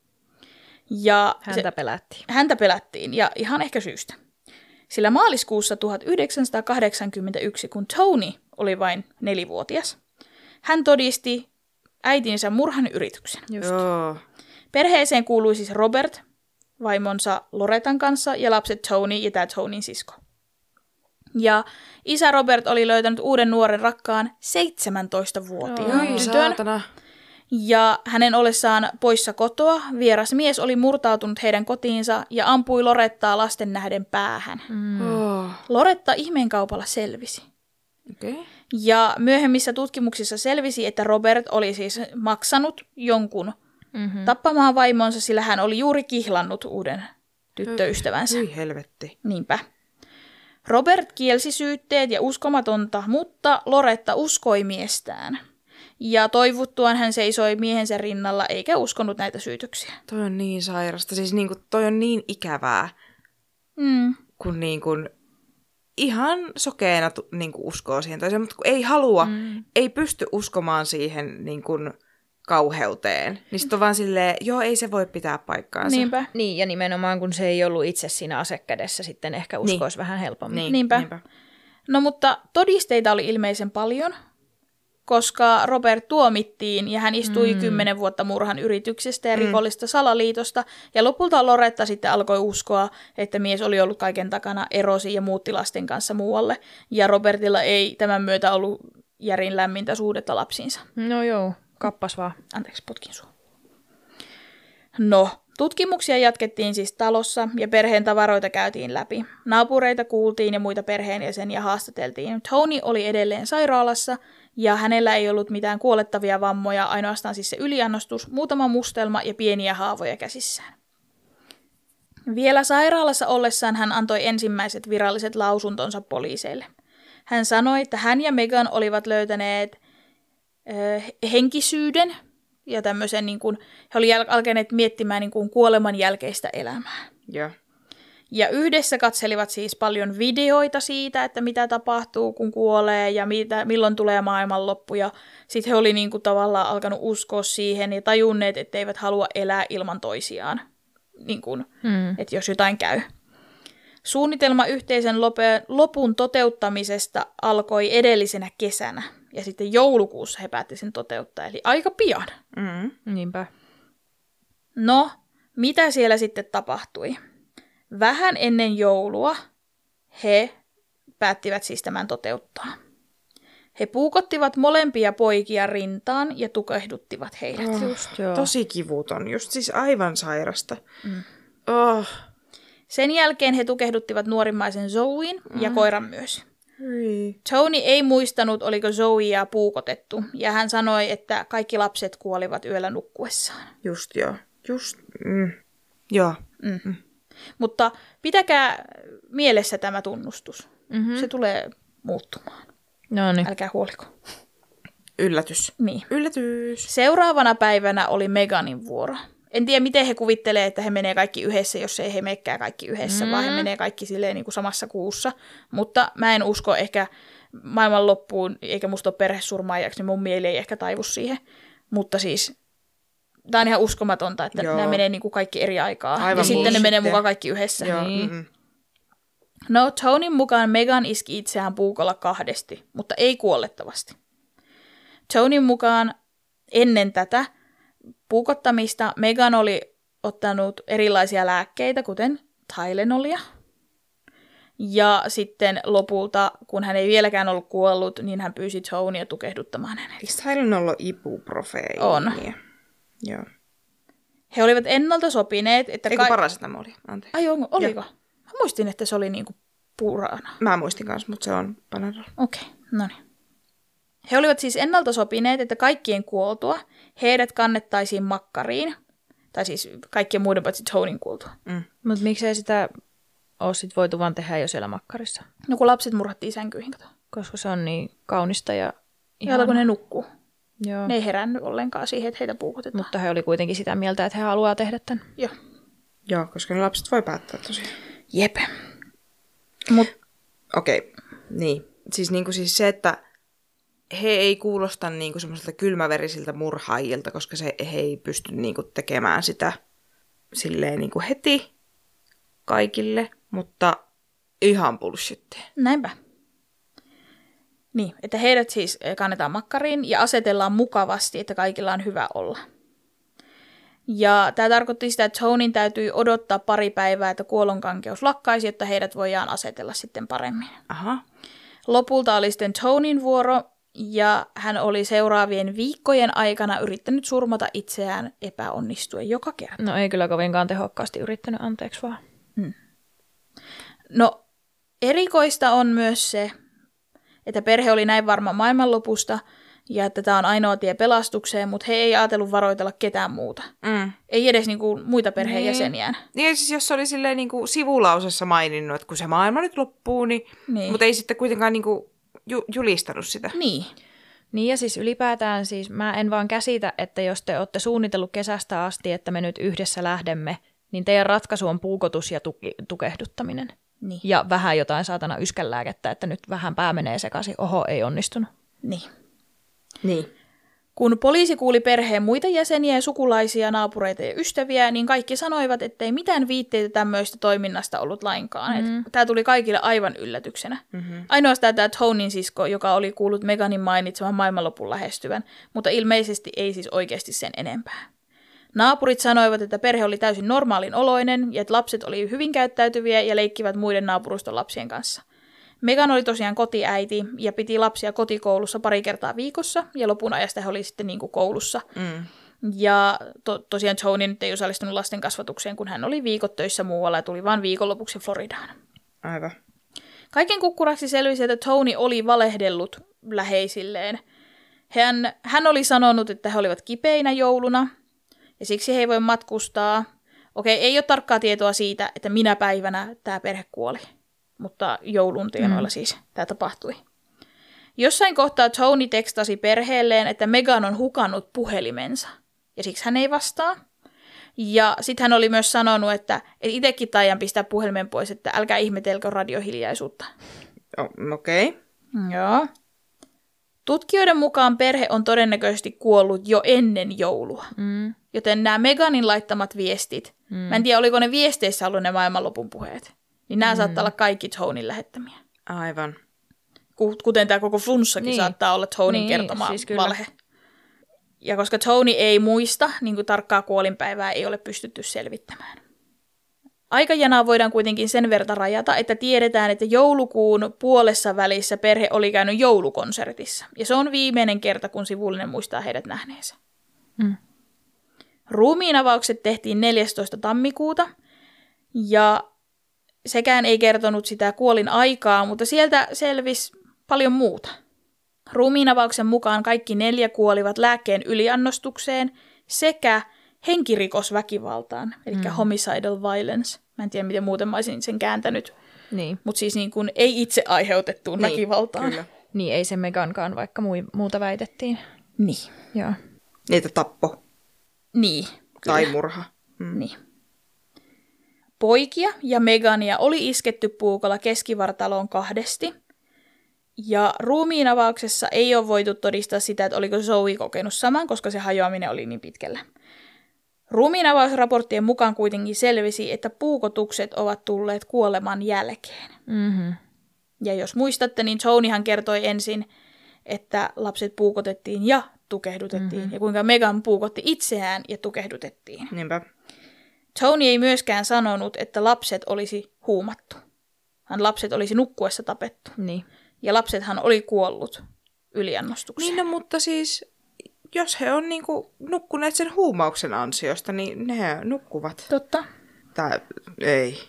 Ja Häntä se, pelättiin. häntä pelättiin, ja ihan ehkä syystä. Sillä maaliskuussa tuhatyhdeksänsataakahdeksankymmentäyksi, kun Tony oli vain nelivuotias, hän todisti äitinsä murhan yrityksen. Just. Joo. Perheeseen kuului siis Robert, vaimonsa Loretan kanssa, ja lapset Tony ja tämä Tonyn sisko. Ja isä Robert oli löytänyt uuden nuoren rakkaan seitsemäntoistavuotiaan Oi, tytön. saatana. Ja hänen ollessaan poissa kotoa, vieras mies oli murtautunut heidän kotiinsa ja ampui Lorettaa lasten nähden päähän. Mm. Oh. Loretta ihmeenkaupalla selvisi. Okei. Okay. Ja myöhemmissä tutkimuksissa selvisi, että Robert oli siis maksanut jonkun Mm-hmm. tappamaan vaimonsa, sillä hän oli juuri kihlannut uuden tyttöystävänsä. Hyi helvetti. Niinpä. Robert kielsi syytteet ja uskomatonta, mutta Loretta uskoi miestään. Ja toivuttuaan hän seisoi miehensä rinnalla eikä uskonut näitä syytöksiä. Toi on niin sairasta. Siis niinku, toi on niin ikävää, Mm. kun niinku ihan sokeena tu- niinku uskoo siihen toiseen, mutta kun ei halua, Mm. ei pysty uskomaan siihen niinku kauheuteen. Niin sit on vaan silleen, joo, ei se voi pitää paikkaansa. Niinpä. Niin, ja nimenomaan kun se ei ollut itse siinä asekädessä, sitten ehkä uskoisi niin. vähän helpommin. Niin, Niinpä. niinpä. No mutta todisteita oli ilmeisen paljon, koska Robert tuomittiin ja hän istui Mm. kymmenen vuotta murhan yrityksestä ja rikollista salaliitosta. Ja lopulta Loretta sitten alkoi uskoa, että mies oli ollut kaiken takana, erosi ja muutti lasten kanssa muualle. Ja Robertilla ei tämän myötä ollut järin lämmintä suhdetta lapsiinsa. No joo, kappas vaan. Anteeksi, potkin sua. No, tutkimuksia jatkettiin siis talossa ja perheen tavaroita käytiin läpi. Naapureita kuultiin ja muita perheenjäseniä haastateltiin. Tony oli edelleen sairaalassa ja hänellä ei ollut mitään kuolettavia vammoja, ainoastaan siis se yliannostus, muutama mustelma ja pieniä haavoja käsissään. Vielä sairaalassa ollessaan hän antoi ensimmäiset viralliset lausuntonsa poliiseille. Hän sanoi, että hän ja Megan olivat löytäneet ö, henkisyyden ja tämmöisen, niin kuin, he olivat alkaneet miettimään niin kuin kuoleman jälkeistä elämää. Joo. Ja yhdessä katselivat siis paljon videoita siitä, että mitä tapahtuu, kun kuolee ja mitä, milloin tulee maailmanloppu. Ja sitten he olivat niin kuin tavallaan alkanut uskoa siihen ja tajunneet, että eivät halua elää ilman toisiaan, niin kuin, Mm. että jos jotain käy. Suunnitelma yhteisen lope- lopun toteuttamisesta alkoi edellisenä kesänä. Ja sitten joulukuussa he päättivät sen toteuttaa, eli aika pian. Mm. Niinpä. No, mitä siellä sitten tapahtui? Vähän ennen joulua he päättivät siis tämän toteuttaa. He puukottivat molempia poikia rintaan ja tukehduttivat heidät. Oh, Just, joo. tosi kivuton, just siis aivan sairasta. Mm. Oh. Sen jälkeen he tukehduttivat nuorimmaisen Zoen mm. ja koiran myös. Hyi. Tony ei muistanut, oliko Zoea puukotettu, ja hän sanoi, että kaikki lapset kuolivat yöllä nukkuessaan. Just joo, just, mm. joo. Mm. Mm. Mutta pitäkää mielessä tämä tunnustus. Mm-hmm. Se tulee muuttumaan. No niin. Älkää huoliko. Yllätys. Niin. Yllätys. Seuraavana päivänä oli Meganin vuoro. En tiedä, miten he kuvittelee, että he menee kaikki yhdessä, jos ei he mekkää kaikki yhdessä, mm. vaan he menee kaikki silleen niin kuin samassa kuussa. Mutta mä en usko ehkä maailman loppuun, eikä musta ole perhesurmaajaksi, niin mun mieli ei ehkä taivu siihen. Mutta siis, tää on ihan uskomatonta, että Joo. nämä menee niin kuin kaikki eri aikaa. Aivan ja sitten ne menee mukaan kaikki yhdessä. Joo. Niin. Mm-hmm. No, Tonyn mukaan Megan iski itseään puukolla kahdesti, mutta ei kuollettavasti. Tonyn mukaan ennen tätä puukottamista Megan oli ottanut erilaisia lääkkeitä, kuten Tylenolia. Ja sitten lopulta, kun hän ei vieläkään ollut kuollut, niin hän pyysi Tonya tukehduttamaan hänet. Eikö Tylenol ole ibuprofeenia? On. Joo. He olivat ennalta sopineet, että... Eikö ka- parasetamoli? Anteeksi. Ai on, oliko? Ja. Mä muistin, että se oli niinku purana. Mä muistin kanssa, mutta se on Panadol. Okei, okay, no niin. He olivat siis ennalta sopineet, että kaikkien kuoltua heidät kannettaisiin makkariin. Tai siis kaikkien muiden paitsi Tonyn kuoltua. Mm. Mutta miksei sitä ole sit voitu vaan tehdä jo siellä makkarissa? No kun lapset murhattiin sänkyihin, kato. Koska se on niin kaunista ja ihanaa. Ja kun ne nukkuu. Joo. Ne ei herännyt ollenkaan siihen, että heitä puukotetaan. Mutta he oli kuitenkin sitä mieltä, että he haluaa tehdä tämän. Joo. Joo, koska ne lapset voi päättää tosiaan. Jep. Mut... Okei, okay. Niin. Siis, niinku siis se, että he ei kuulosta niinku semmoisilta kylmäverisiltä murhaajilta, koska se, he ei pysty niinku tekemään sitä silleen niinku heti kaikille, mutta ihan bullshittia. Näinpä. Niin, että heidät siis kannetaan makkariin ja asetellaan mukavasti, että kaikilla on hyvä olla. Ja tämä tarkoitti sitä, että Tonyn täytyi odottaa pari päivää, että kuolonkankeus lakkaisi, jotta heidät voidaan asetella sitten paremmin. Aha. Lopulta oli sitten Tonyn vuoro, ja hän oli seuraavien viikkojen aikana yrittänyt surmata itseään epäonnistuen joka kerta. No ei kyllä kovinkaan tehokkaasti yrittänyt, anteeksi vaan. Hmm. No, erikoista on myös se, että perhe oli näin varma maailmanlopusta, ja että tämä on ainoa tie pelastukseen, mutta he ei ajatellut varoitella ketään muuta. Mm. Ei edes niinku muita perheenjäseniään. Niin, siis jos oli silleen niinku sivulausessa maininnut, että kun se maailma nyt loppuu, niin, niin. Mutta ei sitten kuitenkaan niinku ju- julistanut sitä. Niin. Niin ja siis ylipäätään siis mä en vaan käsitä, että jos te olette suunnitellut kesästä asti, että me nyt yhdessä lähdemme, niin teidän ratkaisu on puukotus ja tuki- tukehduttaminen. Niin. Ja vähän jotain saatana yskänlääkettä, että nyt vähän pää menee sekaisin. Oho, ei onnistunut. Niin. Niin. Kun poliisi kuuli perheen muita jäseniä ja sukulaisia, naapureita ja ystäviä, niin kaikki sanoivat, ettei mitään viitteitä tämmöistä toiminnasta ollut lainkaan. Mm-hmm. Tämä tuli kaikille aivan yllätyksenä. Mm-hmm. Ainoastaan tämä Tonyn sisko, joka oli kuullut Meganin mainitseman maailmanlopun lähestyvän, mutta ilmeisesti ei siis oikeasti sen enempää. Naapurit sanoivat, että perhe oli täysin normaalin oloinen ja että lapset oli hyvin käyttäytyviä ja leikkivät muiden naapuruston lapsien kanssa. Megan oli tosiaan kotiäiti ja piti lapsia kotikoulussa pari kertaa viikossa ja lopun ajasta he oli sitten niin kuin koulussa. Mm. Ja to- tosiaan Tony nyt ei osallistunut lasten kasvatukseen, kun hän oli viikot töissä muualla ja tuli vain viikonlopuksi Floridaan. Aivan. Kaiken kukkuraksi selvisi, että Tony oli valehdellut läheisilleen. Hän, hän oli sanonut, että he olivat kipeinä jouluna ja siksi he ei voi matkustaa. Okei, ei ole tarkkaa tietoa siitä, että minä päivänä tämä perhe kuoli. Mutta joulun tienoilla mm. siis tämä tapahtui. Jossain kohtaa Tony tekstasi perheelleen, että Megan on hukannut puhelimensa. Ja siksi hän ei vastaa. Ja sitten hän oli myös sanonut, että itsekin taian pistää puhelimen pois, että älkää ihmetelkö radiohiljaisuutta. Okei. Okay. Joo. Tutkijoiden mukaan perhe on todennäköisesti kuollut jo ennen joulua. Mm. Joten nämä Meganin laittamat viestit, mm. mä en tiedä oliko ne viesteissä ollut ne maailmanlopun puheet. Niin nämä mm. saattaa olla kaikki Tonyn lähettämiä. Aivan. Kuten tämä koko flunssakin niin. saattaa olla Tonyn niin, kertoma siis valhe. Ja koska Tony ei muista, niin kuin tarkkaa kuolinpäivää ei ole pystytty selvittämään. Aikajanaa voidaan kuitenkin sen verta rajata, että tiedetään, että joulukuun puolessa välissä perhe oli käynyt joulukonsertissa. Ja se on viimeinen kerta, kun sivullinen muistaa heidät nähneensä. Mm. Ruumiinavaukset tehtiin neljästoista tammikuuta, ja sekään ei kertonut sitä kuolin aikaa, mutta sieltä selvisi paljon muuta. Ruumiinavauksen mukaan kaikki neljä kuolivat lääkkeen yliannostukseen sekä henkirikosväkivaltaan, eli mm. homicidal violence. Mä en tiedä, miten muuten mä olisin sen kääntänyt, Niin. mutta siis niin kuin ei itse aiheutettuun Niin, väkivaltaan. kyllä. Niin, ei se Megankaan, vaikka mui- muuta väitettiin. Niin. Joo. Niitä tappo Niin. tai Kyllä. murha. Mm. Niin. Poikia ja Megania oli isketty puukolla keskivartaloon kahdesti. Ja ruumiinavauksessa ei ole voitu todistaa sitä, että oliko Zoe kokenut saman, koska se hajoaminen oli niin pitkällä. Ruumiinavausraporttien mukaan kuitenkin selvisi, että puukotukset ovat tulleet kuoleman jälkeen. Mm-hmm. Ja jos muistatte, niin Tonyhan kertoi ensin, että lapset puukotettiin ja tukehdutettiin. Mm-hmm. Ja kuinka Megan puukotti itseään ja tukehdutettiin. Niinpä. Tony ei myöskään sanonut, että lapset olisi huumattu. Hän lapset olisi nukkuessa tapettu. Niin. Ja lapsethan oli kuollut yliannostukseen. Niin, no, mutta siis, jos he on niinku nukkuneet sen huumauksen ansiosta, niin ne nukkuvat. Totta. Tää, ei.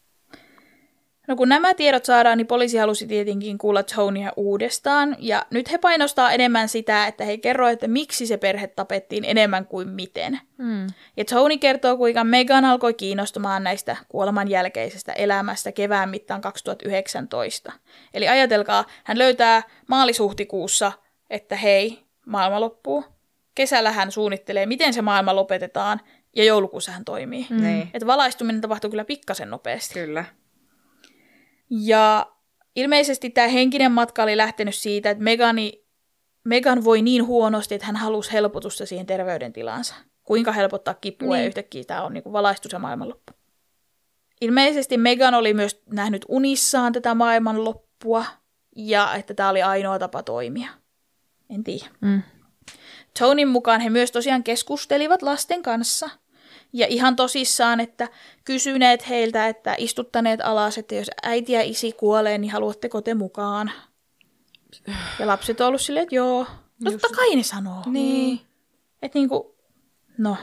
No kun nämä tiedot saadaan, niin poliisi halusi tietenkin kuulla Tonya uudestaan. Ja nyt he painostaa enemmän sitä, että he kerroivat, että miksi se perhe tapettiin enemmän kuin miten. Mm. Ja Tony kertoo, kuinka Megan alkoi kiinnostumaan näistä kuoleman jälkeisestä elämästä kevään mittaan kaksituhattayhdeksäntoista. Eli ajatelkaa, hän löytää maalis-huhtikuussa, että hei, maailma loppuu. Kesällä hän suunnittelee, miten se maailma lopetetaan, ja joulukuussa hän toimii. Mm. Niin. Että valaistuminen tapahtuu kyllä pikkasen nopeasti. Kyllä. Ja ilmeisesti tämä henkinen matka oli lähtenyt siitä, että Megani, Megan voi niin huonosti, että hän halusi helpotusta siihen terveydentilaansa. Kuinka helpottaa kipua niin. Ja yhtäkkiä tämä on niin kuin valaistus ja maailmanloppu. Ilmeisesti Megan oli myös nähnyt unissaan tätä maailmanloppua ja että tämä oli ainoa tapa toimia. En tiedä. Mm. Tonyn mukaan he myös tosiaan keskustelivat lasten kanssa. Ja ihan tosissaan, että kysyneet heiltä, että istuttaneet alas, että jos äiti ja isi kuolee, niin haluatteko te mukaan? Ja lapset on ollut silleen, että joo. No totta kai ne sanoo. Niin. Että niinku, no.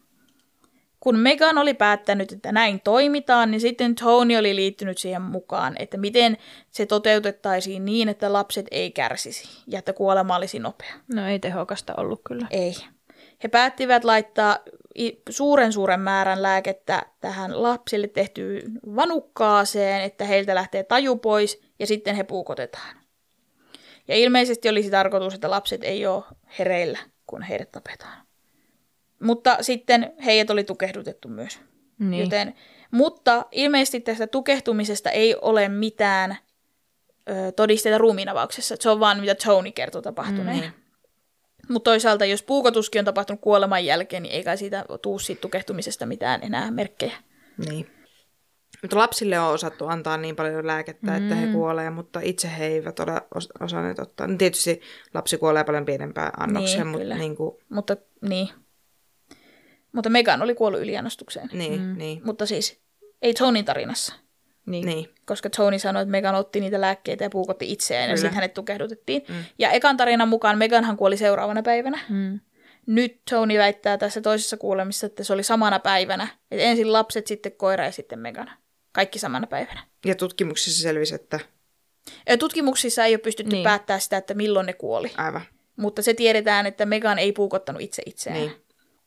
Kun Megan oli päättänyt, että näin toimitaan, niin sitten Tony oli liittynyt siihen mukaan, että miten se toteutettaisiin niin, että lapset ei kärsisi ja että kuolema olisi nopea. No ei tehokasta ollut kyllä. Ei. He päättivät laittaa suuren suuren määrän lääkettä tähän lapsille tehtyyn vanukkaaseen, että heiltä lähtee taju pois ja sitten he puukotetaan. Ja ilmeisesti olisi tarkoitus, että lapset ei ole hereillä, kun heidät tapetaan. Mutta sitten heidät oli tukehdutettu myös. Niin. Joten, mutta ilmeisesti tästä tukehtumisesta ei ole mitään ö, todisteita ruumiinavauksessa. Se on vaan mitä Tony kertoo tapahtuneen. Mm. Mutta toisaalta, jos puukotuskin on tapahtunut kuoleman jälkeen, niin ei kai siitä tuu siitä tukehtumisesta mitään enää merkkejä. Niin. Mutta lapsille on osattu antaa niin paljon lääkettä, mm. että he kuolee, mutta itse he eivät ole os- osanneet ottaa. No tietysti lapsi kuolee paljon pienempään annokseen, niin, mutta niin kuin... Mutta niin. Mutta Megan oli kuollut yliannostukseen. Niin, mm. niin. Mutta siis ei Tonyn tarinassa. Niin. niin. Koska Tony sanoi, että Megan otti niitä lääkkeitä ja puukotti itseään, ja sitten hänet tukehdutettiin. Mm. Ja ekan tarinan mukaan Meganhan kuoli seuraavana päivänä. Mm. Nyt Tony väittää tässä toisessa kuulemissa, että se oli samana päivänä. Että ensin lapset, sitten koira ja sitten Megan. Kaikki samana päivänä. Ja tutkimuksissa selvisi, että... Tutkimuksissa ei ole pystytty niin. päättämään sitä, että milloin ne kuoli. Aivan. Mutta se tiedetään, että Megan ei puukottanut itse itseään. Niin.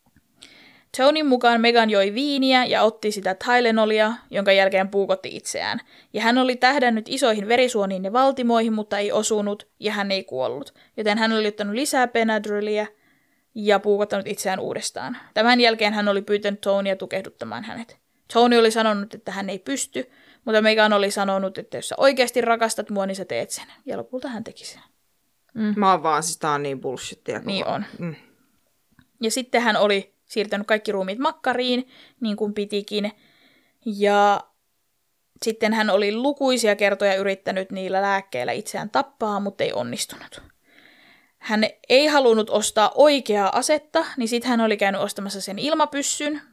Tonyn mukaan Megan joi viiniä ja otti sitä Tylenolia, jonka jälkeen puukotti itseään. Ja hän oli tähdännyt isoihin verisuoniin ja valtimoihin, mutta ei osunut ja hän ei kuollut. Joten hän oli ottanut lisää Benadryliä ja puukottanut itseään uudestaan. Tämän jälkeen hän oli pyytänyt Tonya tukehduttamaan hänet. Tony oli sanonut, että hän ei pysty, mutta Megan oli sanonut, että jos sä oikeasti rakastat mua, niin sä teet sen. Ja lopulta hän teki sen. Mm. Mä oon vaan, siis tää on niin bullshittia. Niin on. Mm. Ja sitten hän oli siirtänyt kaikki ruumiit makkariin, niin kuin pitikin. Ja sitten hän oli lukuisia kertoja yrittänyt niillä lääkkeillä itseään tappaa, mutta ei onnistunut. Hän ei halunnut ostaa oikeaa asetta, niin sitten hän oli käynyt ostamassa sen ilmapyssyn,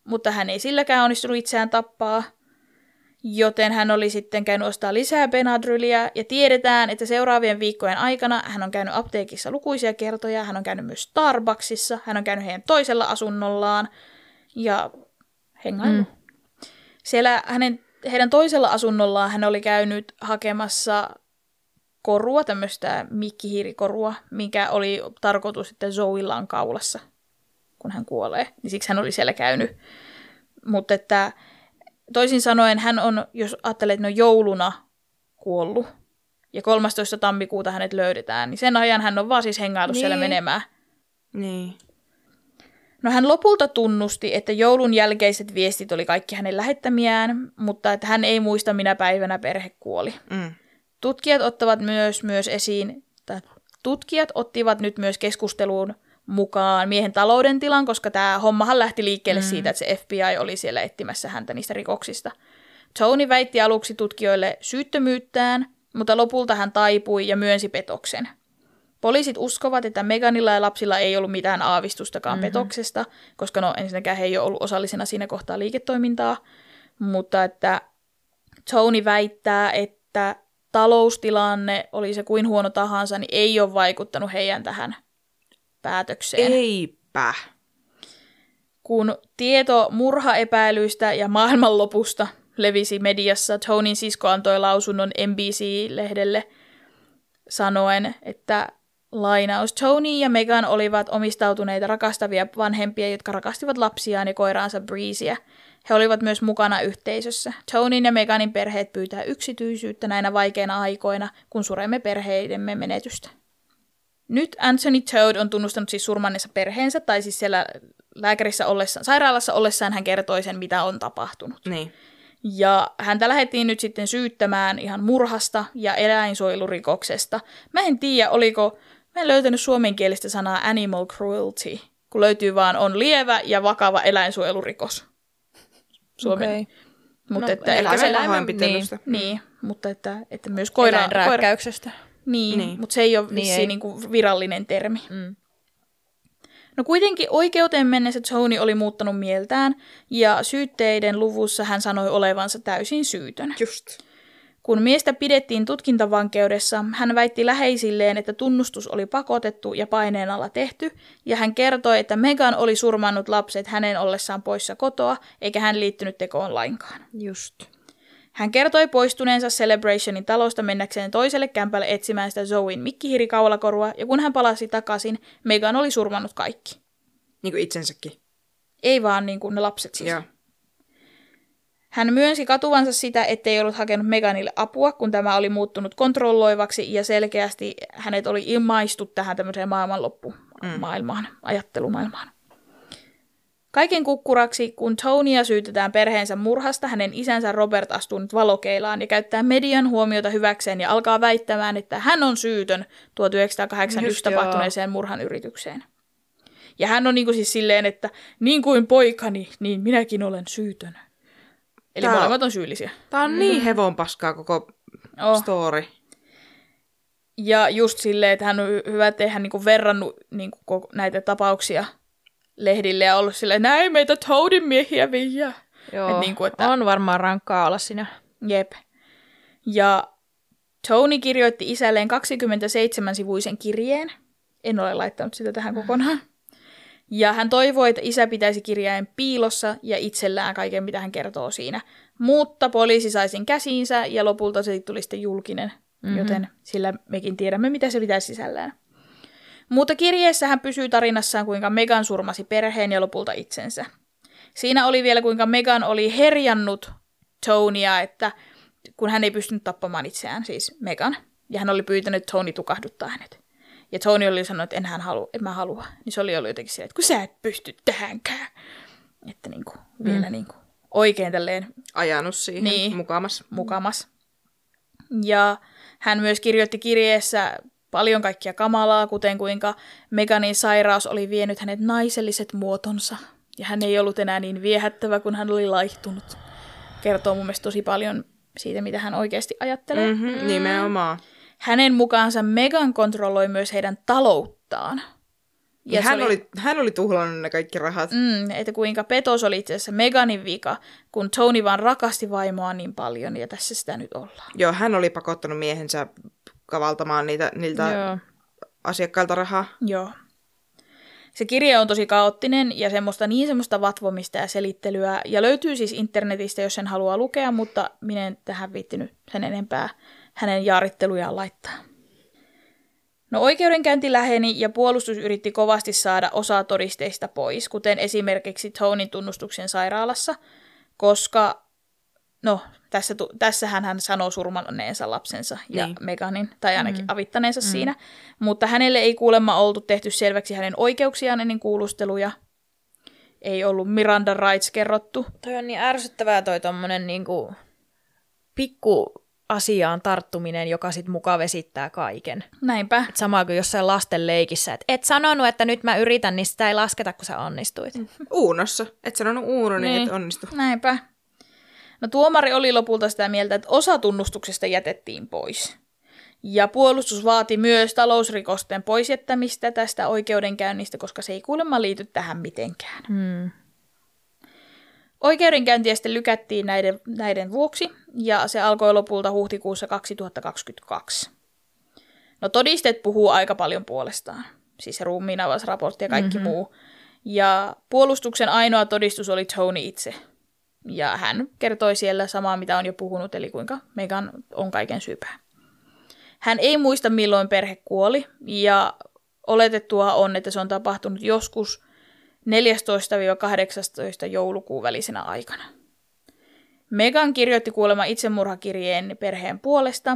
mutta hän ei silläkään onnistunut itseään tappaa, joten hän oli sitten käynyt ostaa lisää Benadryliä, ja tiedetään, että seuraavien viikkojen aikana hän on käynyt apteekissa lukuisia kertoja, hän on käynyt myös Starbucksissa, hän on käynyt heidän toisella asunnollaan, ja hengaillut. Mm. Siellä hänen, heidän toisella asunnollaan hän oli käynyt hakemassa korua, tämmöistä mikkihiirikorua, mikä oli tarkoitus, että Zoella on kaulassa, kun hän kuolee. Niin siksi hän oli siellä käynyt. Mutta että toisin sanoen hän on, jos ajattelee, että ne on jouluna kuollut, ja kolmastoista tammikuuta hänet löydetään, niin sen ajan hän on vaan siis hengaillut niin. siellä menemään. Niin. No hän lopulta tunnusti, että joulun jälkeiset viestit oli kaikki hänen lähettämiään, mutta että hän ei muista, minä päivänä perhe kuoli. Mm. Tutkijat ottavat myös, myös esiin, tai tutkijat ottivat nyt myös keskusteluun mukaan miehen talouden tilan, koska tämä hommahan lähti liikkeelle mm. siitä, että se F B I oli siellä etsimässä häntä niistä rikoksista. Tony väitti aluksi tutkijoille syyttömyyttään, mutta lopulta hän taipui ja myönsi petoksen. Poliisit uskovat, että Meghanilla ja lapsilla ei ollut mitään aavistustakaan mm-hmm. petoksesta, koska no ensinnäkään he ei ole ollut osallisena siinä kohtaa liiketoimintaa, mutta että Tony väittää, että taloustilanne, oli se kuin huono tahansa, niin ei ole vaikuttanut heidän tähän päätökseen. Eipä. Kun tieto murhaepäilyistä ja maailmanlopusta levisi mediassa, Tonyn sisko antoi lausunnon N B C-lehdelle sanoen, että lainaus, Tony ja Meghan olivat omistautuneita rakastavia vanhempia, jotka rakastivat lapsiaan ja koiraansa Breezeä. He olivat myös mukana yhteisössä. Tonyn ja Meghanin perheet pyytää yksityisyyttä näinä vaikeina aikoina, kun suremme perheidemme menetystä. Nyt Anthony Todd on tunnustanut siis surmanneensa perheensä, tai siis siellä lääkärissä ollessaan, sairaalassa ollessaan hän kertoi sen, mitä on tapahtunut. Niin. Ja häntä lähdettiin nyt sitten syyttämään ihan murhasta ja eläinsuojelurikoksesta. Mä en tiedä, oliko, mä en löytänyt suomenkielistä sanaa animal cruelty, kun löytyy vaan on lievä ja vakava eläinsuojelurikos. Suomen. Okay. Mutta no, että ehkä se pahoinpitelystä. Niin, niin, mutta että, että myös koira, eläinrääkkäyksestä. Koira, niin, niin, mutta se ei ole niin vissiin ei. niinku virallinen termi. Mm. No kuitenkin oikeuteen mennessä Tony oli muuttanut mieltään, ja syytteiden luvussa hän sanoi olevansa täysin syytön. Just. Kun miestä pidettiin tutkintavankeudessa, hän väitti läheisilleen, että tunnustus oli pakotettu ja paineen alla tehty, ja hän kertoi, että Meghan oli surmannut lapset hänen ollessaan poissa kotoa, eikä hän liittynyt tekoon lainkaan. Just. Hän kertoi poistuneensa Celebrationin talosta mennäkseen toiselle kämpälle etsimään sitä Zoen mikkihirikaulakorua, ja kun hän palasi takaisin, Meghan oli surmannut kaikki. Niin kuin itsensäkin. Ei vaan niin kuin ne lapset siis. Joo. Hän myönsi katuvansa sitä, ettei ollut hakenut Meghanille apua, kun tämä oli muuttunut kontrolloivaksi, ja selkeästi hänet oli ilmaistu tähän tämmöiseen maailmanloppumaailmaan, mm. ajattelumaailmaan. Kaiken kukkuraksi, kun Tonya syytetään perheensä murhasta, hänen isänsä Robert astuu nyt valokeilaan ja käyttää median huomiota hyväkseen ja alkaa väittämään, että hän on syytön tuhatyhdeksänsataakahdeksankymmentäyksi tapahtuneeseen murhan yritykseen. Ja hän on niin kuin siis silleen, että niin kuin poikani, niin minäkin olen syytön. Eli Tää molemmat on syyllisiä. Tämä on niin hevonpaskaa koko oh. story. Ja just silleen, että hän on hyvä, ettei hän niin kuin verrannut niin kuin näitä tapauksia lehdille ja ollut silleen, näin meitä Todyn miehiä viiä. Joo, niin kuin, että on varmaan rankkaa olla siinä. Jep. Ja Tony kirjoitti isälleen kaksikymmentäseitsemän-sivuisen kirjeen. En ole laittanut sitä tähän kokonaan. Ja hän toivoi, että isä pitäisi kirjeen piilossa ja itsellään kaiken, mitä hän kertoo siinä. Mutta poliisi sai sen käsiinsä ja lopulta se tuli sitten julkinen, mm-hmm. joten sillä mekin tiedämme, mitä se pitää sisällään. Mutta kirjeessä hän pysyy tarinassaan, kuinka Meghan surmasi perheen ja lopulta itsensä. Siinä oli vielä, kuinka Meghan oli herjannut Tonya, että kun hän ei pystynyt tappamaan itseään, siis Meghan, ja hän oli pyytänyt Tony tukahduttaa hänet. Ja Tony oli sanonut, että en hän halua, en mä halua. Niin se oli ollut jotenkin silleen, että kun sä et pysty tähänkään. Että niinku, mm. vielä niinku oikein tälleen. Ajanut siihen niin, mukamas. mukamas. Ja hän myös kirjoitti kirjeessä paljon kaikkia kamalaa, kuten kuinka Meghanin sairaus oli vienyt hänet naiselliset muotonsa. Ja hän ei ollut enää niin viehättävä, kun hän oli laihtunut. Kertoo mun mielestä tosi paljon siitä, mitä hän oikeasti ajattelee. Mm-hmm, mm. Nimenomaan. Hänen mukaansa Meghan kontrolloi myös heidän talouttaan. Ja, ja hän, oli... Oli, hän oli tuhlannut ne kaikki rahat. Mm, että kuinka petos oli itse asiassa Meganin vika, kun Tony vaan rakasti vaimoa niin paljon, ja tässä sitä nyt ollaan. Joo, hän oli pakottanut miehensä kavaltamaan niitä, niiltä Joo. asiakkailta rahaa. Joo. Se kirja on tosi kaoottinen ja semmoista niin semmoista vatvomista ja selittelyä, ja löytyy siis internetistä, jos sen haluaa lukea, mutta minä en tähän viittinyt sen enempää hänen jaarittelujaan laittaa. No oikeudenkäynti läheni ja puolustus yritti kovasti saada osaa todisteista pois, kuten esimerkiksi Tonin tunnustuksen sairaalassa, koska, no tässä, tässähän hän sanoo surmanneensa lapsensa ja niin. Meganin, tai ainakin mm. avittaneensa mm. siinä, mutta hänelle ei kuulemma oltu tehty selväksi hänen oikeuksiaan ennen kuulusteluja. Ei ollut Miranda rights kerrottu. Toi on niin ärsyttävää toi tommonen niinku pikku asiaan tarttuminen, joka sit muka vesittää kaiken. Näinpä. Et sama kuin jossain lasten leikissä, että et sanonut, että nyt mä yritän, niin sitä ei lasketa, kun sä onnistuit. Uunossa. Et sanonut Uuno, niin, niin et onnistu. Näinpä. No tuomari oli lopulta sitä mieltä, että osa tunnustuksesta jätettiin pois. Ja puolustus vaati myös talousrikosten poisjättämistä tästä oikeudenkäynnistä, koska se ei kuulemma liity tähän mitenkään. Hmm. Oikeudenkäyntiä sitten lykättiin näiden, näiden vuoksi, ja se alkoi lopulta huhtikuussa kaksituhattakaksikymmentäkaksi. No todisteet puhuu aika paljon puolestaan, siis se ruumiinavausraportti ja kaikki mm-hmm. muu. Ja puolustuksen ainoa todistus oli Tony itse. Ja hän kertoi siellä samaa, mitä on jo puhunut, eli kuinka Megan on kaiken syypää. Hän ei muista, milloin perhe kuoli, ja oletettua on, että se on tapahtunut joskus neljästoista kahdeksastoista joulukuun välisenä aikana. Megan kirjoitti kuulemma itsemurhakirjeen perheen puolesta,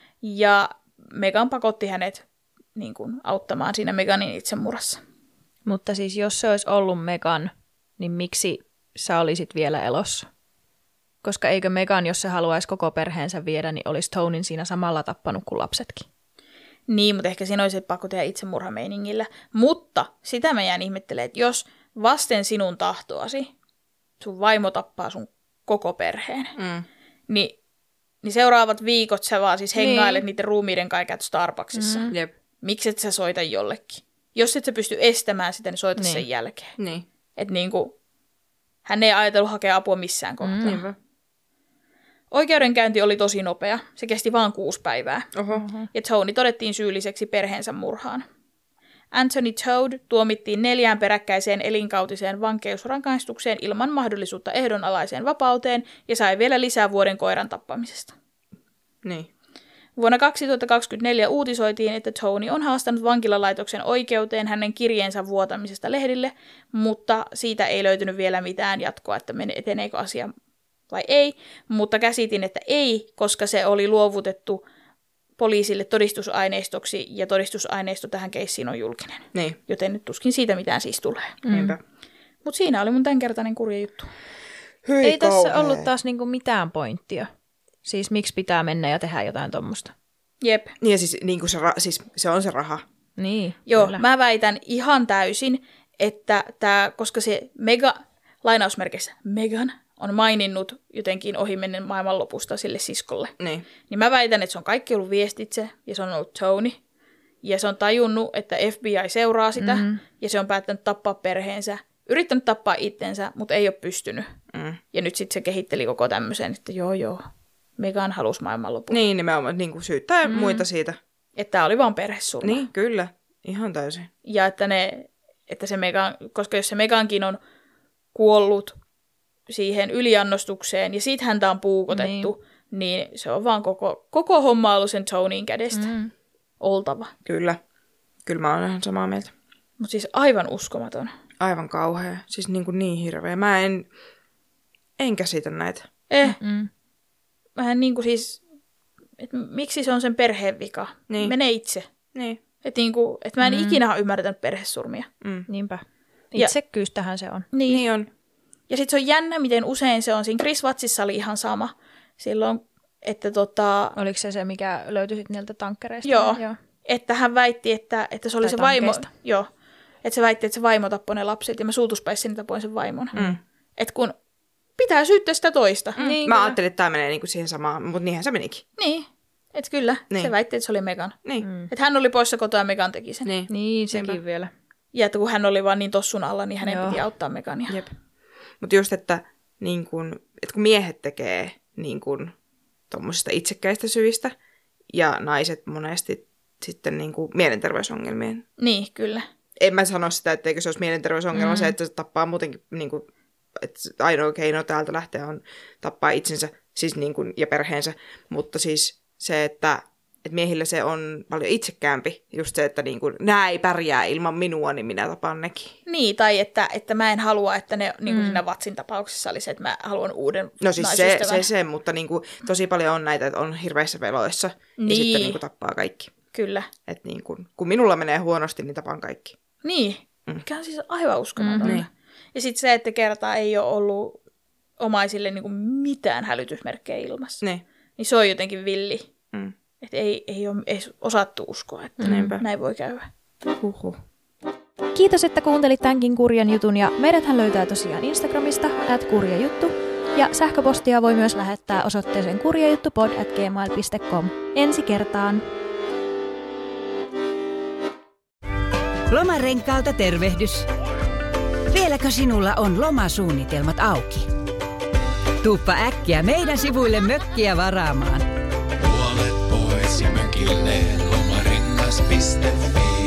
ja Megan pakotti hänet niin kuin, auttamaan siinä Meganin itsemurhassa. Mutta siis jos se olisi ollut Megan, niin miksi sä olisit vielä elossa? Koska eikö Megan, jos se haluaisi koko perheensä viedä, niin olisi Tonin siinä samalla tappanut kuin lapsetkin. Niin, mutta ehkä siinä olisi pakko tehdä itsemurhameiningillä. Mutta sitä mä jään ihmettelemään, että jos vasten sinun tahtoasi sun vaimo tappaa sun koko perheen, mm. niin, niin seuraavat viikot sä vaan siis hengailet niin. niiden ruumiiden kai käyt Starbucksissa. Mm. Jep. Miksi et sä soita jollekin? Jos et sä pysty estämään sitä, niin soita niin. sen jälkeen. Niin. Että niinku, hän ei ajatellut hakea apua missään kohtaa. Mm. Oikeudenkäynti oli tosi nopea. Se kesti vain kuusi päivää. Oho. Ja Tony todettiin syylliseksi perheensä murhaan. Anthony Toad tuomittiin neljään peräkkäiseen elinkautiseen vankeusrangaistukseen ilman mahdollisuutta ehdonalaiseen vapauteen ja sai vielä lisää vuoden koiran tappamisesta. Niin. Vuonna kaksituhattakaksikymmentäneljä uutisoitiin, että Tony on haastanut vankilalaitoksen oikeuteen hänen kirjeensä vuotamisesta lehdille, mutta siitä ei löytynyt vielä mitään jatkoa, että eteneekö asia vai ei, mutta käsitin, että ei, koska se oli luovutettu poliisille todistusaineistoksi, ja todistusaineisto tähän keissiin on julkinen. Niin. Joten nyt tuskin siitä mitään siis tulee. Mm. Mutta siinä oli mun tämänkertainen kurja juttu. Hyi ei kauhea. Tässä ollut taas niinku mitään pointtia. Siis miksi pitää mennä ja tehdä jotain tommosta? Jep. Niin ja siis, niin se, ra- siis se on se raha. Niin. Joo, kyllä. Mä väitän ihan täysin, että tämä, koska se mega, lainausmerkeissä Megan on maininnut jotenkin ohimennen maailmanlopusta sille siskolle. Niin. Niin mä väitän, että se on kaikki ollut viestitse, ja se on ollut Tony, ja se on tajunnut, että F B I seuraa sitä, mm-hmm. ja se on päättänyt tappaa perheensä, yrittänyt tappaa itsensä, mutta ei ole pystynyt. Mm. Ja nyt sitten se kehitteli koko tämmöisen, että joo joo, Megan halusi maailmanlopun. Niin, nimenomaan niin kuin syyttää mm. muita siitä. Että tämä oli vaan perhesurma. Niin, kyllä. Ihan täysin. Ja että, ne, että se Megan, koska jos se Megankin on kuollut siihen yliannostukseen, ja siitä häntä on puukotettu, niin, niin se on vaan koko, koko homma ollut sen Tonyin kädestä Mm. oltava. Kyllä. Kyllä mä oon ihan samaa mieltä. Mutta siis aivan uskomaton. Aivan kauhea. Siis niin, kuin niin hirveä. Mä en, en käsitä näitä. Eh, Mm. vähän niin kuin siis, että miksi se on sen perheen vika? Niin. Mene itse. Niin. Että niin kuin, et mä en Mm. ikinä ole ymmärtänyt perhesurmia. Mm. Niinpä. Ja- Itsekyystähän se on. Niin. Niin on. Ja sitten se on jännä, miten usein se on. Siinä Chris Wattsissa oli ihan sama. Silloin, että, tota, Oliko se se, mikä löytyi sitten niiltä tankkereista? Joo. Joo. että hän väitti, että, että se oli Tai se vaimo. tankeista. Joo. Että se väitti, että se vaimo tappoi ne lapset ja mä suutuspäissäni tapoin sen vaimon. Mm. Että kun pitää syyttää sitä toista. Mm. Niin, Mä kyllä. ajattelin, että tämä menee niinku siihen samaan, mutta niinhän se menikin. Niin. Että kyllä, Niin. se väitti, että se oli Megan. Niin. Mm. Että hän oli poissa kotoa ja Megan teki sen. Niin. Niin, sekin Niinpä. vielä. Ja että kun hän oli vaan niin tossun alla, niin hänen Joo. piti auttaa Megania. Jep. Mutta just, että, niin kun, että kun miehet tekee niin kun, tuommoisista itsekkäistä syistä, ja naiset monesti sitten niin kun, mielenterveysongelmien. Niin, kyllä. En mä sano sitä, etteikö se olisi mielenterveysongelma Mm. se, että se tappaa muutenkin, niin kun, että ainoa keino täältä lähteä on tappaa itsensä siis niin kun, ja perheensä, mutta siis se, että et miehillä se on paljon itsekkäämpi, just se, että niin kun, nää ei pärjää ilman minua, niin minä tapaan nekin. Niin, tai että, että mä en halua, että ne niin kuin mm. siinä Vatsin tapauksessa oli se, että mä haluan uuden No siis se, naisystävän. se, se, mutta niin kuin, tosi paljon on näitä, että on hirveissä veloissa Niin. ja sitten niin kuin, tappaa kaikki. Kyllä. Et niin kuin, kun minulla menee huonosti, niin tapaan kaikki. Niin, Mm. mikä on siis aivan uskomatonta. Mm. Ja sitten se, että kertaa ei ole ollut omaisille niin kuin mitään hälytysmerkkejä ilmassa. Niin. Niin se on jotenkin villi. Mm. Että ei, ei ole edes osattu uskoa, että Niinpä. näin voi käydä. Huhhuh. Kiitos, että kuuntelit tämänkin kurjan jutun ja meidäthän löytää tosiaan Instagramista at kurjajuttu ja sähköpostia voi myös lähettää osoitteeseen kurjajuttupod at gmail piste com. Ensi kertaan! Lomarenkaalta tervehdys. Vieläkö sinulla on lomasuunnitelmat auki? Tuuppa äkkiä meidän sivuille mökkiä varaamaan. Puolet pois ja mökille lomarengas piste fi.